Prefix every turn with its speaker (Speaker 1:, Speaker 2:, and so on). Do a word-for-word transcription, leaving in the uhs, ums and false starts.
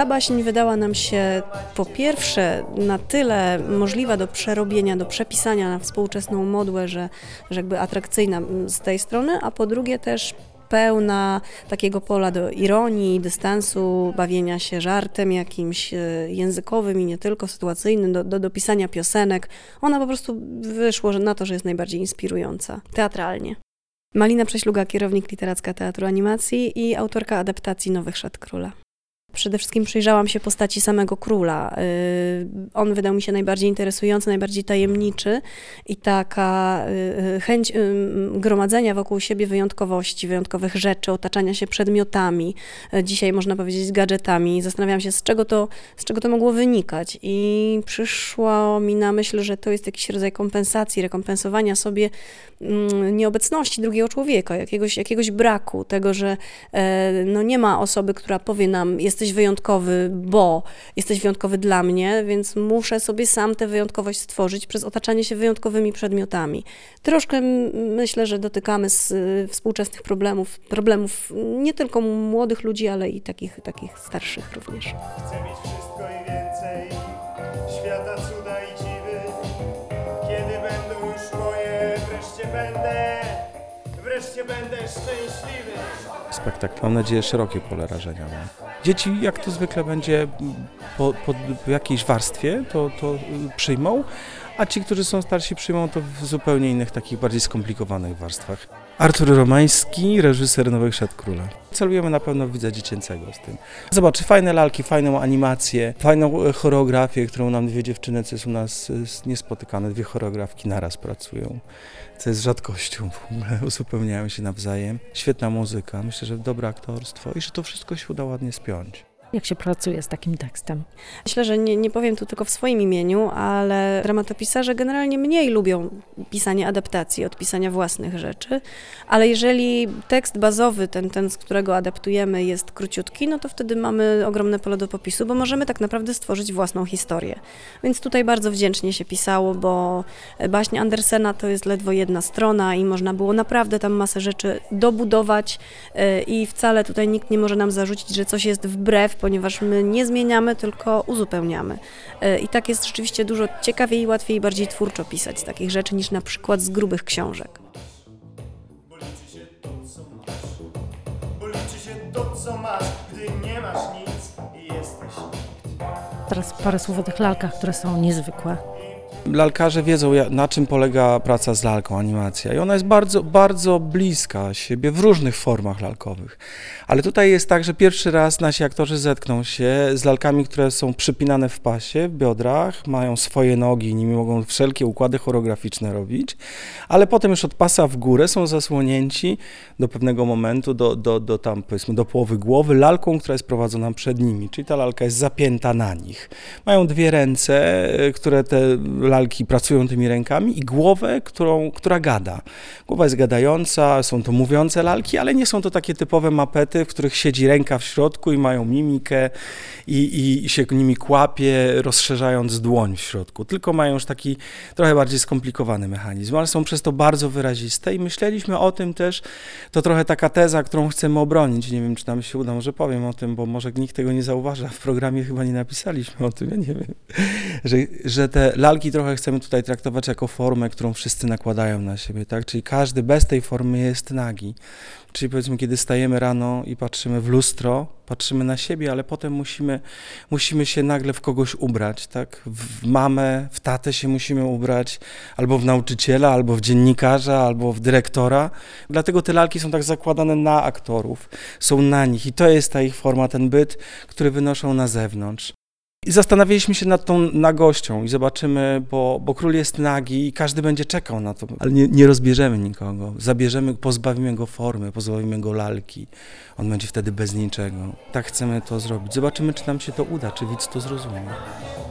Speaker 1: Ta baśń wydała nam się po pierwsze na tyle możliwa do przerobienia, do przepisania na współczesną modłę, że, że jakby atrakcyjna z tej strony, a po drugie też pełna takiego pola do ironii, dystansu, bawienia się żartem jakimś językowym i nie tylko, sytuacyjnym, do, do dopisania piosenek. Ona po prostu wyszło na to, że jest najbardziej inspirująca teatralnie. Malina Prześluga, kierownik literacka Teatru Animacji i autorka adaptacji Nowych Szat Króla. Przede wszystkim przyjrzałam się postaci samego króla. On wydał mi się najbardziej interesujący, najbardziej tajemniczy i taka chęć gromadzenia wokół siebie wyjątkowości, wyjątkowych rzeczy, otaczania się przedmiotami, dzisiaj można powiedzieć gadżetami. Zastanawiałam się, z czego to, z czego to mogło wynikać i przyszło mi na myśl, że to jest jakiś rodzaj kompensacji, rekompensowania sobie nieobecności drugiego człowieka, jakiegoś, jakiegoś braku, tego, że no, nie ma osoby, która powie nam, jesteś wyjątkowy, bo jesteś wyjątkowy dla mnie, więc muszę sobie sam tę wyjątkowość stworzyć przez otaczanie się wyjątkowymi przedmiotami. Troszkę myślę, że dotykamy z współczesnych problemów, problemów nie tylko młodych ludzi, ale i takich, takich starszych również.
Speaker 2: Chcę mieć wszystko i więcej, świata cuda i dziwy. Kiedy będą już moje, wreszcie będę, wreszcie będę szczęśliwy.
Speaker 3: Spektakl, mam nadzieję, szerokie pole rażenia ma. Dzieci, jak to zwykle będzie po, po jakiejś warstwie, to, to przyjmą, a ci, którzy są starsi, przyjmą to w zupełnie innych, takich bardziej skomplikowanych warstwach. Artur Romański, reżyser Nowych Szat Króla. Celujemy na pewno w widza dziecięcego z tym. Zobacz, fajne lalki, fajną animację, fajną choreografię, którą nam dwie dziewczyny, co jest u nas niespotykane, dwie choreografki naraz pracują, co jest rzadkością w ogóle, uzupełniają się nawzajem. Świetna muzyka, myślę, że dobre aktorstwo i że to wszystko się uda ładnie spiąć.
Speaker 4: Jak się pracuje z takim tekstem?
Speaker 1: Myślę, że nie, nie powiem tu tylko w swoim imieniu, ale dramatopisarze generalnie mniej lubią pisanie adaptacji od pisania własnych rzeczy, ale jeżeli tekst bazowy, ten, ten z którego adaptujemy, jest króciutki, no to wtedy mamy ogromne pole do popisu, bo możemy tak naprawdę stworzyć własną historię. Więc tutaj bardzo wdzięcznie się pisało, bo baśń Andersena to jest ledwo jedna strona i można było naprawdę tam masę rzeczy dobudować i wcale tutaj nikt nie może nam zarzucić, że coś jest wbrew, ponieważ my nie zmieniamy, tylko uzupełniamy. I tak jest rzeczywiście dużo ciekawiej, łatwiej i bardziej twórczo pisać z takich rzeczy niż na przykład z grubych książek.
Speaker 2: Bo liczy się to, co masz, bo liczy się to, co masz, gdy nie masz nic i jesteś nikt.
Speaker 4: Teraz parę słów o tych lalkach, które są niezwykłe.
Speaker 3: Lalkarze wiedzą, na czym polega praca z lalką, animacja i ona jest bardzo, bardzo bliska siebie w różnych formach lalkowych. Ale tutaj jest tak, że pierwszy raz nasi aktorzy zetkną się z lalkami, które są przypinane w pasie, w biodrach, mają swoje nogi i nimi mogą wszelkie układy choreograficzne robić, ale potem już od pasa w górę są zasłonięci do pewnego momentu, do, do, do, tam, powiedzmy, do połowy głowy, lalką, która jest prowadzona przed nimi, czyli ta lalka jest zapięta na nich. Mają dwie ręce, które te lalki pracują tymi rękami i głowę, którą, która gada. Głowa jest gadająca, są to mówiące lalki, ale nie są to takie typowe mapety, w których siedzi ręka w środku i mają mimikę i, i się nimi kłapie, rozszerzając dłoń w środku. Tylko mają już taki trochę bardziej skomplikowany mechanizm, ale są przez to bardzo wyraziste i myśleliśmy o tym też, to trochę taka teza, którą chcemy obronić. Nie wiem, czy nam się uda, może powiem o tym, bo może nikt tego nie zauważa. W programie chyba nie napisaliśmy o tym, ja nie wiem. Że, że te lalki trochę chcemy tutaj traktować jako formę, którą wszyscy nakładają na siebie, tak? Czyli każdy bez tej formy jest nagi. Czyli powiedzmy, kiedy stajemy rano i patrzymy w lustro, patrzymy na siebie, ale potem musimy, musimy się nagle w kogoś ubrać, tak? W mamę, w tatę się musimy ubrać, albo w nauczyciela, albo w dziennikarza, albo w dyrektora. Dlatego te lalki są tak zakładane na aktorów, są na nich i to jest ta ich forma, ten byt, który wynoszą na zewnątrz. I zastanawialiśmy się nad tą nagością i zobaczymy, bo, bo król jest nagi i każdy będzie czekał na to, ale nie, nie rozbierzemy nikogo, zabierzemy, pozbawimy go formy, pozbawimy go lalki, on będzie wtedy bez niczego. Tak chcemy to zrobić. Zobaczymy, czy nam się to uda, czy widz to zrozumie.